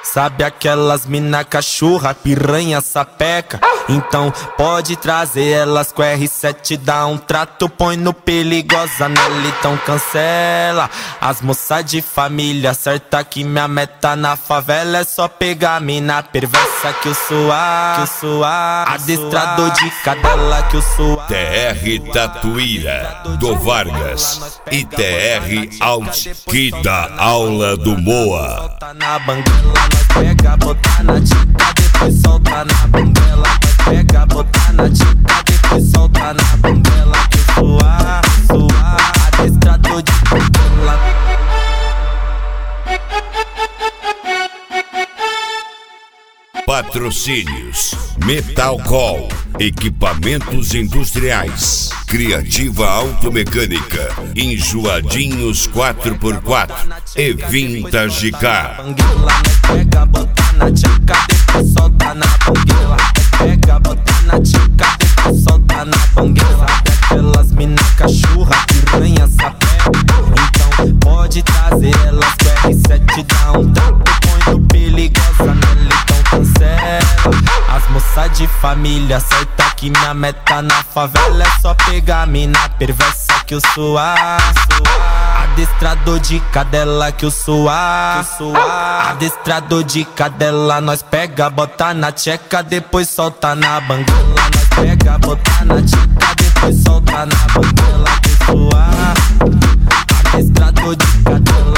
Sabe aquelas mina cachorra, piranha, sapeca? Então pode trazer elas com R7, dá um trato, põe no perigosa nela, então cancela. As moças de família, certa que minha meta na favela é só pegar mina perversa que eu sou adestrador de cadela que eu sou. TR Tatuíra do Vargas e TR Alt que dá aula do Moa. Solta na banguela, nós pega, botar na tica, depois solta na banguela. Nós pega, botar na tica, depois solta na banguela. Que eu sou adestrador de banguela. Patrocínios: Metalcall, equipamentos industriais, Criativa Automecânica, Enjoadinhos 4x4 e Vintage Car. Pega, botar na tica, depois solta na banguela. Pega, botar na tica, depois solta na banguela. Aquelas mina cachorra, piranha, sapeca. Então pode trazer elas com R7, dá um trato, põe no perigosa nela, então cancela. As moças de família, certa que minha meta na favela é só pegar mina perversa que eu sou adestrador de cadela que eu sou adestrador de cadela. Nós pega, bota na tcheca, depois solta na banguela. Nós pega, bota na tcheca, depois solta na banguela que eu sou adestrador de cadela.